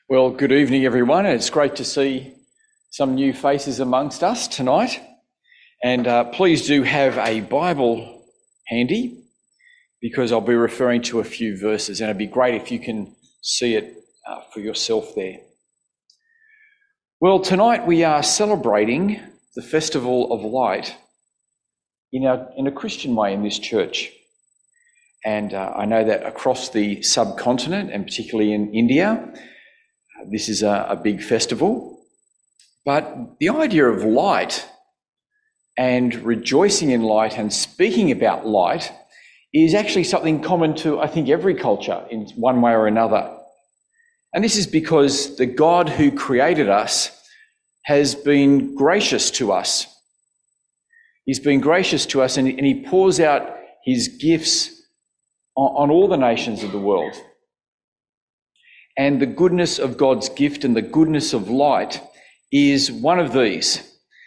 Well, good evening, everyone. It's great to see some new faces amongst us tonight. And please do have a Bible handy, because I'll be referring to a few verses, and it'd be great if you can see it for yourself there. Well, tonight we are celebrating the Festival of Light in a Christian way in this church. And I know that across the subcontinent, and particularly in India, this is a big festival. But the idea of light and rejoicing in light and speaking about light is actually something common to, I think, every culture in one way or another. And this is because the God who created us has been gracious to us. He's been gracious to us, and he pours out his gifts on all the nations of the world. And the goodness of God's gift and the goodness of light is one of these.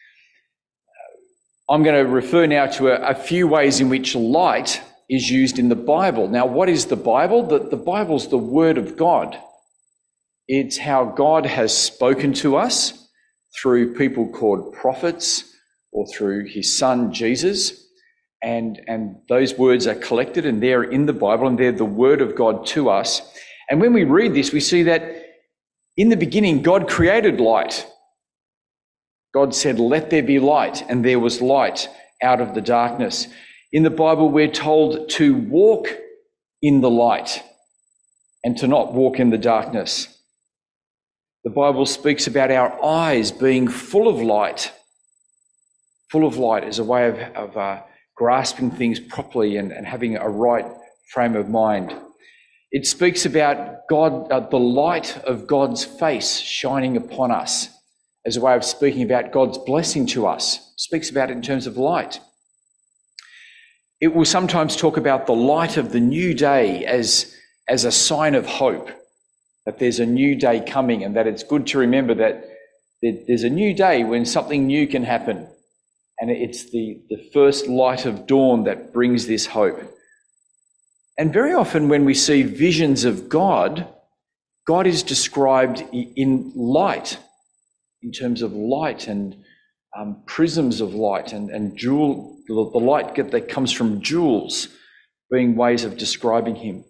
I'm going to refer now to a few ways in which light is used in the Bible. Now, what is the Bible? The Bible's the Word of God. It's how God has spoken to us through people called prophets or through his Son, Jesus. And those words are collected and they're in the Bible, and they're the Word of God to us. And when we read this, we see that in the beginning, God created light. God said, "Let there be light," and there was light out of the darkness. In the Bible, we're told to walk in the light and to not walk in the darkness. The Bible speaks about our eyes being full of light as a way of grasping things properly and having a right frame of mind. It speaks about God, the light of God's face shining upon us as a way of speaking about God's blessing to us. It speaks about it in terms of light. It will sometimes talk about the light of the new day as a sign of hope, that there's a new day coming, and that it's good to remember that there's a new day when something new can happen. And it's the first light of dawn that brings this hope. And very often when we see visions of God, God is described in light, in terms of light and prisms of light and the light that comes from jewels being ways of describing him.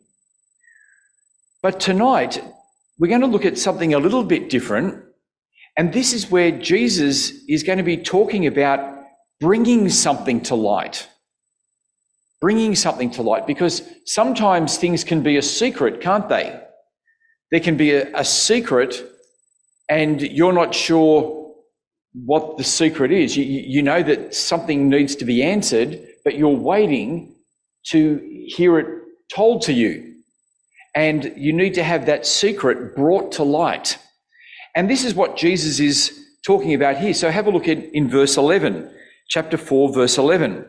But tonight, we're going to look at something a little bit different. And this is where Jesus is going to be talking about bringing something to light. Bringing something to light, because sometimes things can be a secret, can't they? There can be a secret and you're not sure what the secret is. You know that something needs to be answered, but you're waiting to hear it told to you. And you need to have that secret brought to light. And this is what Jesus is talking about here. So have a look in verse 11, chapter 4, verse 11.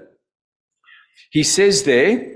He says there,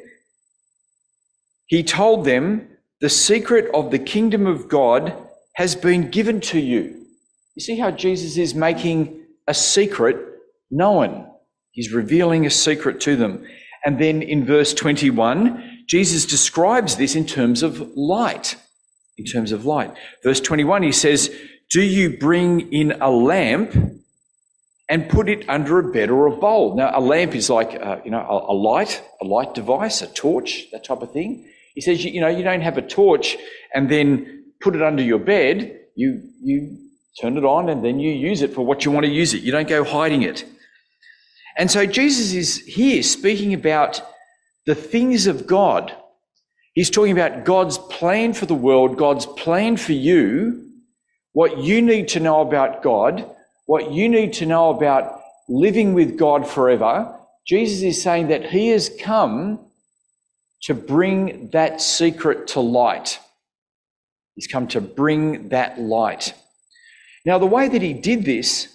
he told them, "The secret of the kingdom of God has been given to you." You see how Jesus is making a secret known. He's revealing a secret to them. And then in verse 21, Jesus describes this in terms of light. In terms of light. Verse 21, he says, "Do you bring in a lamp and put it under a bed or a bowl?" Now, a lamp is like, a light device, a torch, that type of thing. He says, you don't have a torch and then put it under your bed. You turn it on and then you use it for what you want to use it. You don't go hiding it. And so Jesus is here speaking about the things of God. He's talking about God's plan for the world, God's plan for you, what you need to know about God, what you need to know about living with God forever. Jesus is saying that he has come to bring that secret to light. He's come to bring that light. Now, the way that he did this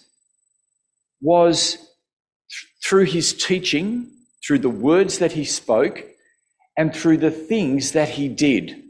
was through his teaching, through the words that he spoke, and through the things that he did.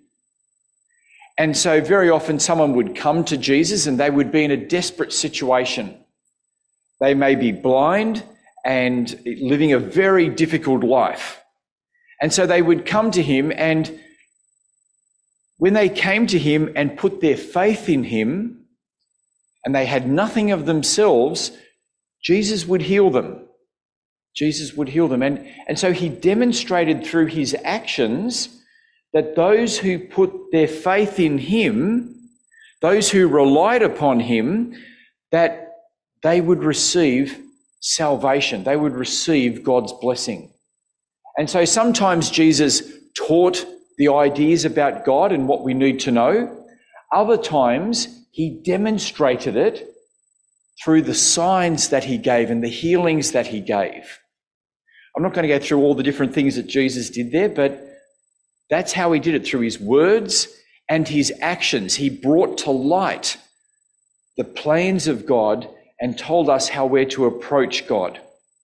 And so very often someone would come to Jesus and they would be in a desperate situation. They may be blind and living a very difficult life. And so they would come to him, and when they came to him and put their faith in him, and they had nothing of themselves, Jesus would heal them. Jesus would heal them. And so he demonstrated through his actions that those who put their faith in him, those who relied upon him, that they would receive salvation. They would receive God's blessing. And so sometimes Jesus taught the ideas about God and what we need to know. Other times he demonstrated it through the signs that he gave and the healings that he gave. I'm not going to go through all the different things that Jesus did there, but that's how he did it, through his words and his actions. He brought to light the plans of God and told us how we're to approach God.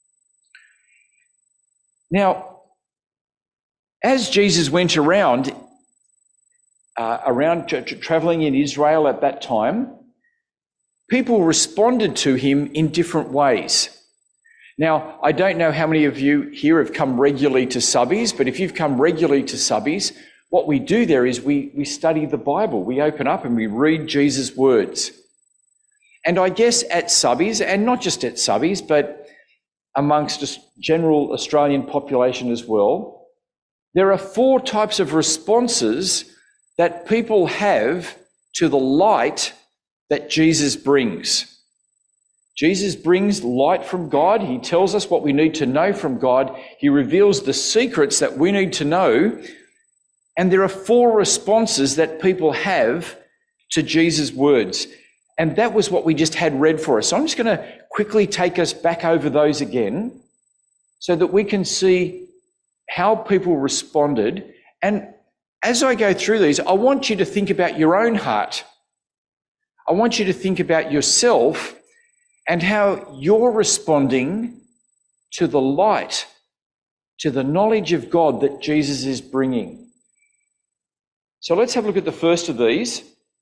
Now, as Jesus went around traveling in Israel at that time, people responded to him in different ways. Now, I don't know how many of you here have come regularly to Subbies, but if you've come regularly to Subbies, what we do there is we study the Bible. We open up and we read Jesus' words. And I guess at Subbies, and not just at Subbies, but amongst the general Australian population as well, there are 4 types of responses that people have to the light that Jesus brings. Jesus brings light from God. He tells us what we need to know from God. He reveals the secrets that we need to know. And there are 4 responses that people have to Jesus' words. And that was what we just had read for us. So I'm just going to quickly take us back over those again so that we can see how people responded. And as I go through these, I want you to think about your own heart. I want you to think about yourself and how you're responding to the light, to the knowledge of God that Jesus is bringing. So let's have a look at the first of these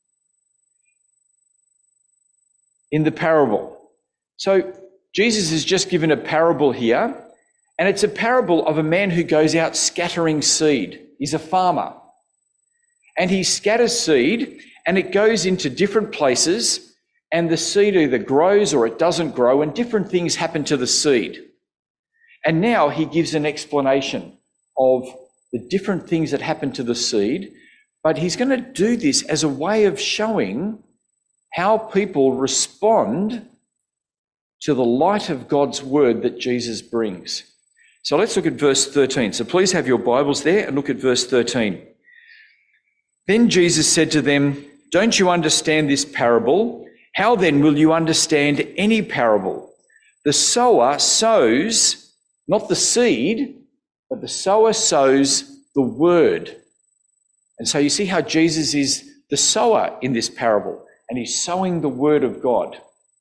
in the parable. So Jesus has just given a parable here, and it's a parable of a man who goes out scattering seed. He's a farmer, and he scatters seed, and it goes into different places, and the seed either grows or it doesn't grow, and different things happen to the seed. And now he gives an explanation of the different things that happen to the seed, but he's going to do this as a way of showing how people respond to the light of God's word that Jesus brings. So let's look at verse 13. So please have your Bibles there and look at verse 13. Then Jesus said to them, "Don't you understand this parable? How then will you understand any parable? The sower sows, not the seed, but the sower sows the word." And so you see how Jesus is the sower in this parable, and he's sowing the word of God.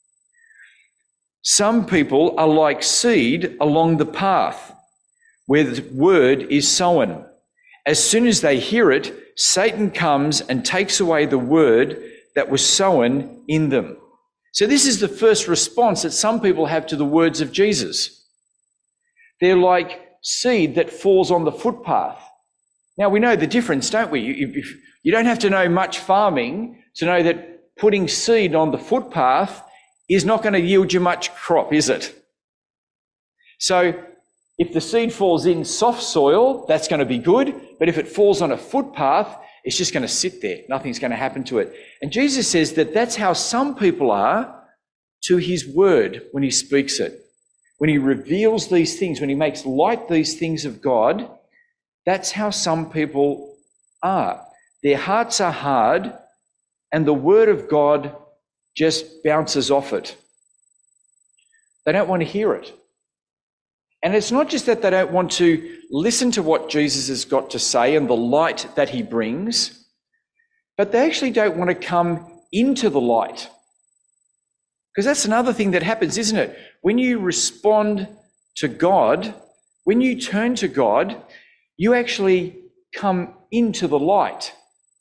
Some people are like seed along the path where the word is sown. As soon as they hear it, Satan comes and takes away the word that was sown in them. So this is the first response that some people have to the words of Jesus. They're like seed that falls on the footpath. Now, we know the difference, don't we? You don't have to know much farming to know that putting seed on the footpath is not going to yield you much crop, is it? So if the seed falls in soft soil, that's going to be good. But if it falls on a footpath, it's just going to sit there. Nothing's going to happen to it. And Jesus says that that's how some people are to his word when he speaks it. When he reveals these things, when he makes light these things of God, that's how some people are. Their hearts are hard, and the word of God just bounces off it. They don't want to hear it. And it's not just that they don't want to listen to what Jesus has got to say and the light that he brings, but they actually don't want to come into the light. Because that's another thing that happens, isn't it? When you respond to God, when you turn to God, you actually come into the light.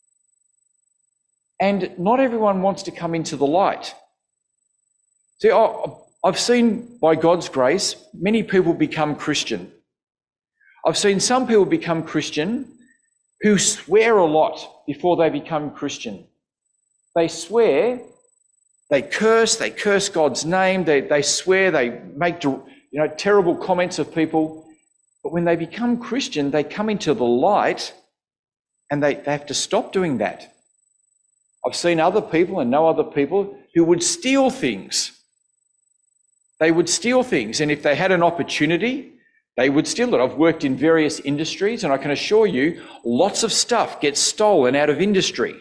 And not everyone wants to come into the light. See, I've seen, by God's grace, many people become Christian. I've seen some people become Christian, who swear a lot before they become Christian. They swear, they curse God's name, they swear, they make terrible comments of people. But when they become Christian, they come into the light and they have to stop doing that. I've seen other people and know other people who would steal things. They would steal things, and if they had an opportunity, they would steal it. I've worked in various industries, and I can assure you, lots of stuff gets stolen out of industry.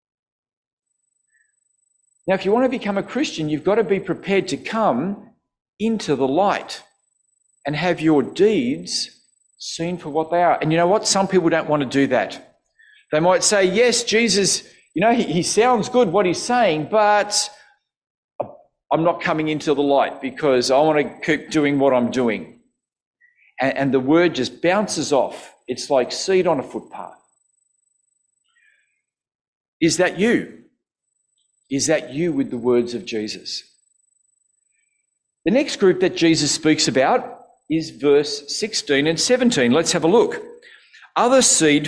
Now, if you want to become a Christian, you've got to be prepared to come into the light and have your deeds seen for what they are. And you know what? Some people don't want to do that. They might say, yes, Jesus, he sounds good what he's saying, but I'm not coming into the light because I want to keep doing what I'm doing. And the word just bounces off. It's like seed on a footpath. Is that you? Is that you with the words of Jesus? The next group that Jesus speaks about is verse 16 and 17. Let's have a look. Other seed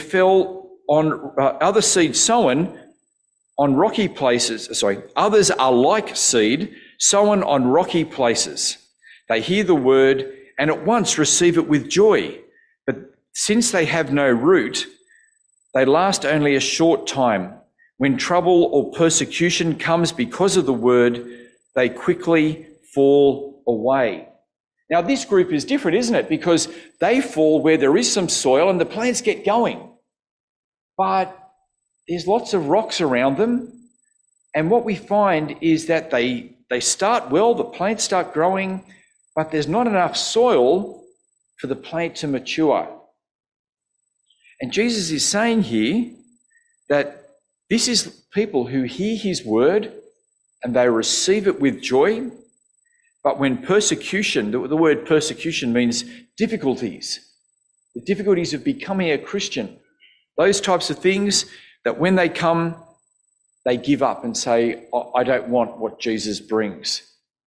sown on rocky places. Others are like seed sown on rocky places. They hear the word and at once receive it with joy. But since they have no root, they last only a short time. When trouble or persecution comes because of the word, they quickly fall away. Now, this group is different, isn't it? Because they fall where there is some soil and the plants get going. But there's lots of rocks around them. And what we find is that they start well, the plants start growing, but there's not enough soil for the plant to mature. And Jesus is saying here that this is people who hear his word and they receive it with joy. But when persecution, the word persecution means difficulties, the difficulties of becoming a Christian, those types of things that when they come, they give up and say, I don't want what Jesus brings.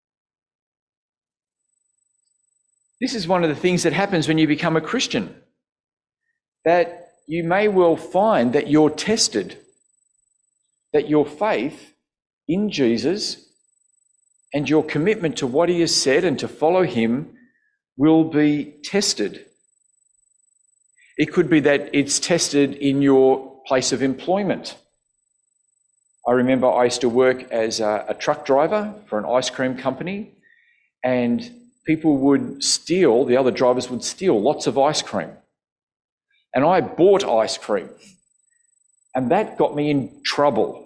This is one of the things that happens when you become a Christian, that you may well find that you're tested, that your faith in Jesus and your commitment to what he has said and to follow him will be tested. It could be that it's tested in your place of employment. I remember I used to work as a truck driver for an ice cream company, and people would steal, the other drivers would steal lots of ice cream. And I bought ice cream, and that got me in trouble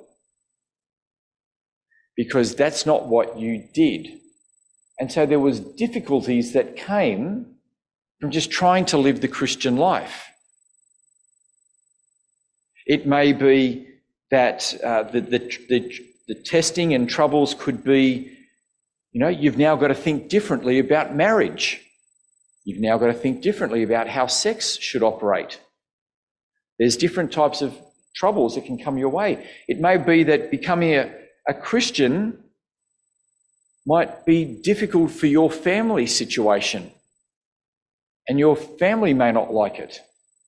because that's not what you did. And so there was difficulties that came from just trying to live the Christian life. It may be that the testing and troubles could be, you've now got to think differently about marriage. You've now got to think differently about how sex should operate. There's different types of troubles that can come your way. It may be that becoming a Christian might be difficult for your family situation, and your family may not like it.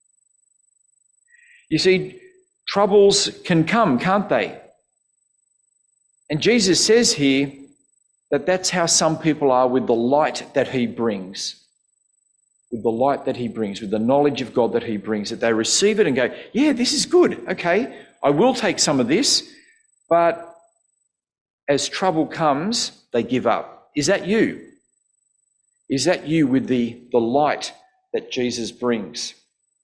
You see, troubles can come, can't they? And Jesus says here that that's how some people are with the light that he brings. With the light that he brings, with the knowledge of God that he brings, that they receive it and go, yeah, this is good. Okay, I will take some of this. But as trouble comes, they give up. Is that you? Is that you with the light that Jesus brings?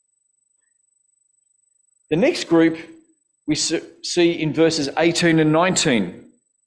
The next group we see in verses 18 and 19.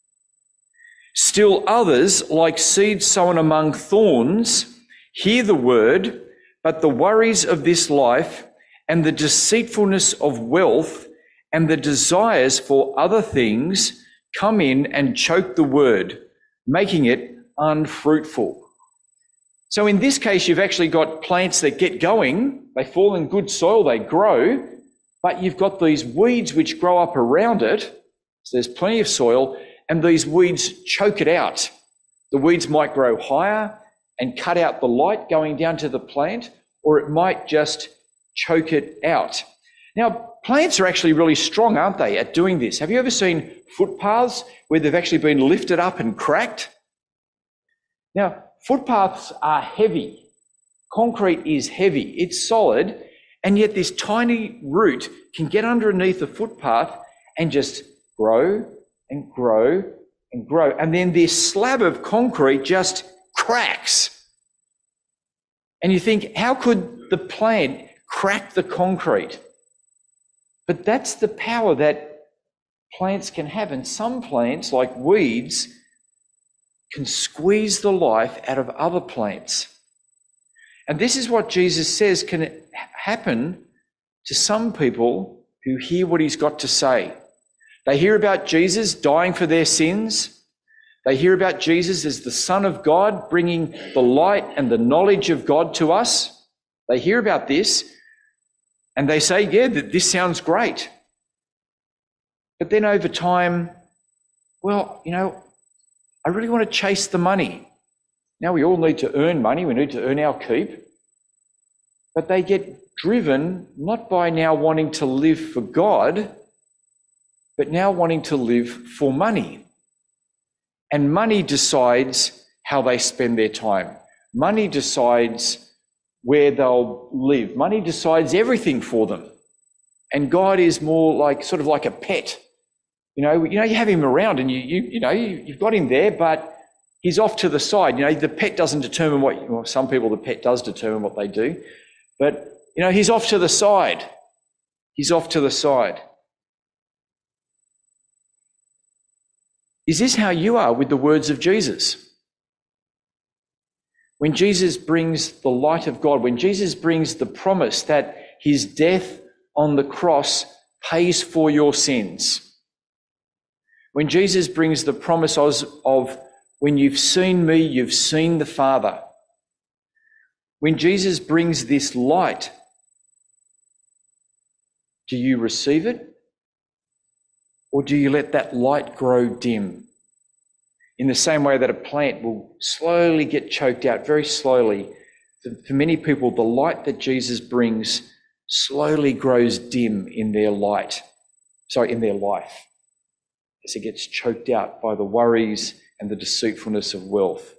Still others, like seed sown among thorns, hear the word, but the worries of this life and the deceitfulness of wealth and the desires for other things come in and choke the word, making it unfruitful. So in this case, you've actually got plants that get going, they fall in good soil, they grow, but you've got these weeds which grow up around it. So there's plenty of soil, and these weeds choke it out. The weeds might grow higher and cut out the light going down to the plant, or it might just choke it out. Now, plants are actually really strong, aren't they, at doing this? Have you ever seen footpaths where they've actually been lifted up and cracked? Now, footpaths are heavy. Concrete is heavy. It's solid, and yet this tiny root can get underneath the footpath and just grow and grow and grow. And then this slab of concrete just cracks. And you think, how could the plant crack the concrete? But that's the power that plants can have. And some plants, like weeds, can squeeze the life out of other plants. And this is what Jesus says can happen to some people who hear what he's got to say. They hear about Jesus dying for their sins. They hear about Jesus as the Son of God, bringing the light and the knowledge of God to us. They hear about this and they say, yeah, this sounds great. But then over time, well, I really want to chase the money. Now, we all need to earn money. We need to earn our keep. But they get driven not by now wanting to live for God, but now wanting to live for money. And money decides how they spend their time. Money decides where they'll live. Money decides everything for them. And God is more sort of like a pet. You have him around and you've got him there, but he's off to the side. The pet doesn't determine some people, the pet does determine what they do. But, he's off to the side. He's off to the side. Is this how you are with the words of Jesus? When Jesus brings the light of God, when Jesus brings the promise that his death on the cross pays for your sins, when Jesus brings the promise of when you've seen me, you've seen the Father, when Jesus brings this light, do you receive it? Or do you let that light grow dim? In the same way that a plant will slowly get choked out, very slowly. For many people, the light that Jesus brings slowly grows dim in their life, as it gets choked out by the worries and the deceitfulness of wealth.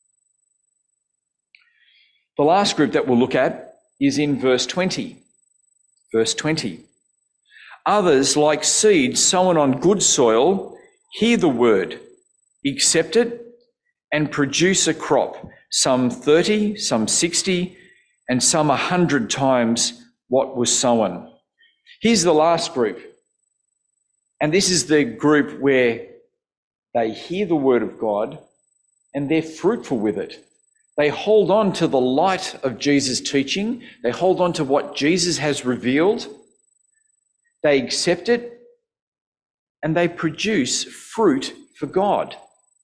The last group that we'll look at is in verse 20. Verse 20. Others, like seed sown on good soil, hear the word, accept it, and produce a crop, some 30, some 60, and some 100 times what was sown. Here's the last group. And this is the group where they hear the word of God and they're fruitful with it. They hold on to the light of Jesus' teaching. They hold on to what Jesus has revealed. They accept it and they produce fruit for God.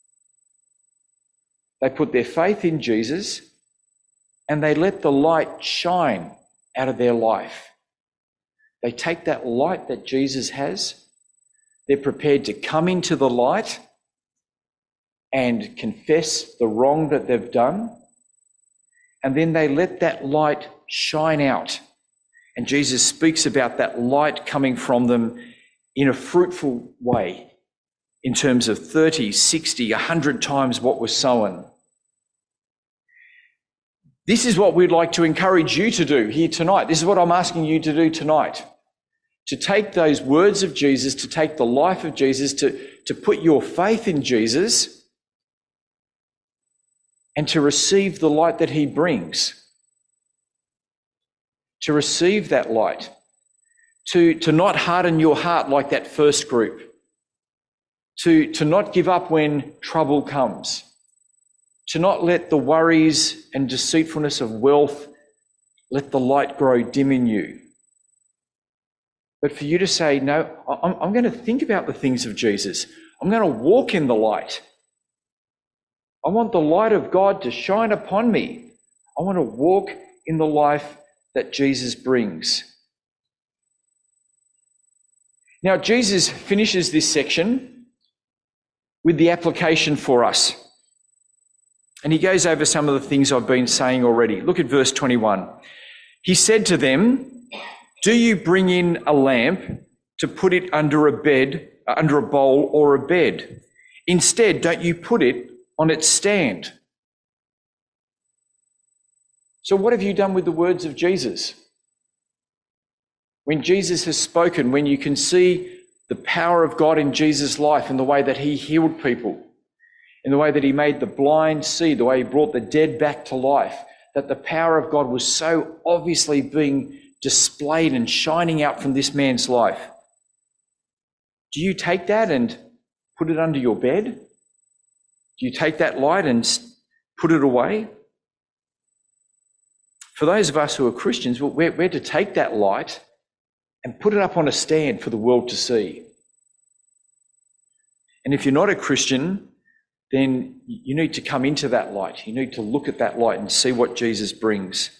They put their faith in Jesus and they let the light shine out of their life. They take that light that Jesus has. They're prepared to come into the light and confess the wrong that they've done. And then they let that light shine out. And Jesus speaks about that light coming from them in a fruitful way, in terms of 30, 60, 100 times what was sown. This is what we'd like to encourage you to do here tonight. This is what I'm asking you to do tonight. To take those words of Jesus, to take the life of Jesus, to put your faith in Jesus, and to receive the light that he brings. To receive that light. To not harden your heart like that first group. To not give up when trouble comes. To not let the worries and deceitfulness of wealth let the light grow dim in you. But for you to say, no, I'm going to think about the things of Jesus. I'm going to walk in the light. I want the light of God to shine upon me. I want to walk in the life that Jesus brings. Now, Jesus finishes this section with the application for us. And he goes over some of the things I've been saying already. Look at verse 21. He said to them, Do you bring in a lamp to put it under a bowl or a bed? Instead, don't you put it on its stand? So what have you done with the words of Jesus? When Jesus has spoken, when you can see the power of God in Jesus' life and the way that he healed people, in the way that he made the blind see, the way he brought the dead back to life, that the power of God was so obviously being displayed and shining out from this man's life. Do you take that and put it under your bed? Do you take that light and put it away? For those of us who are Christians, we're to take that light and put it up on a stand for the world to see. And if you're not a Christian, then you need to come into that light. You need to look at that light and see what Jesus brings.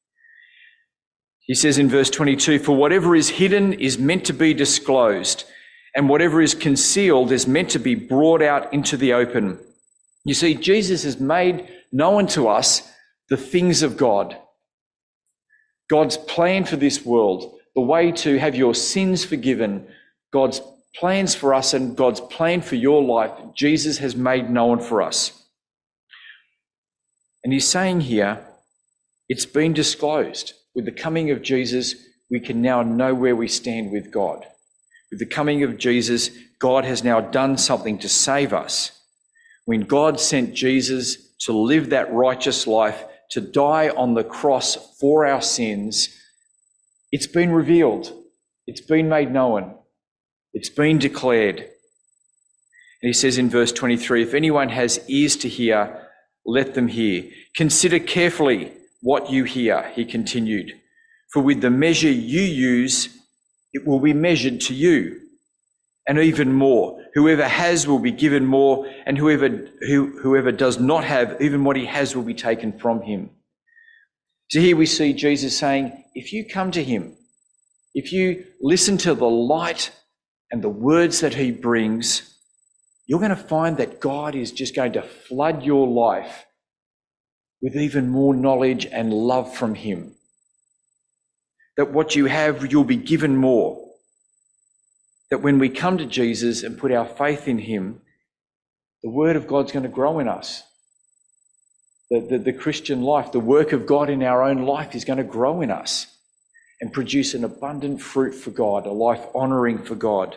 He says in verse 22, "For whatever is hidden is meant to be disclosed, and whatever is concealed is meant to be brought out into the open." You see, Jesus has made known to us the things of God. God's plan for this world, the way to have your sins forgiven, God's plans for us and God's plan for your life, Jesus has made known for us. And he's saying here, it's been disclosed. With the coming of Jesus, we can now know where we stand with God. With the coming of Jesus, God has now done something to save us. When God sent Jesus to live that righteous life, to die on the cross for our sins, it's been revealed. It's been made known. It's been declared. And he says in verse 23, "If anyone has ears to hear, let them hear. Consider carefully what you hear," he continued. "For with the measure you use, it will be measured to you, and even more. Whoever has will be given more, and whoever does not have, even what he has will be taken from him." So here we see Jesus saying, if you come to him, if you listen to the light and the words that he brings, you're going to find that God is just going to flood your life with even more knowledge and love from him. That what you have, you'll be given more. That when we come to Jesus and put our faith in him, the word of God's going to grow in us. The Christian life, the work of God in our own life is going to grow in us and produce an abundant fruit for God, a life honouring for God.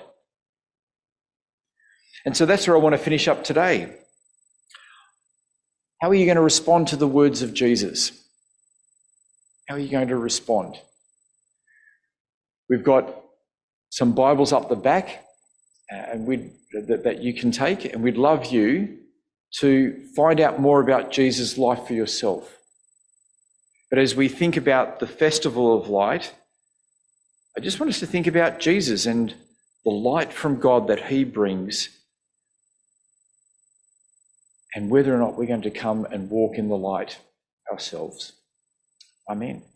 And so that's where I want to finish up today. How are you going to respond to the words of Jesus? How are you going to respond? We've got some Bibles up the back that you can take, and we'd love you to find out more about Jesus' life for yourself. But as we think about the Festival of Light, I just want us to think about Jesus and the light from God that he brings, and whether or not we're going to come and walk in the light ourselves. Amen.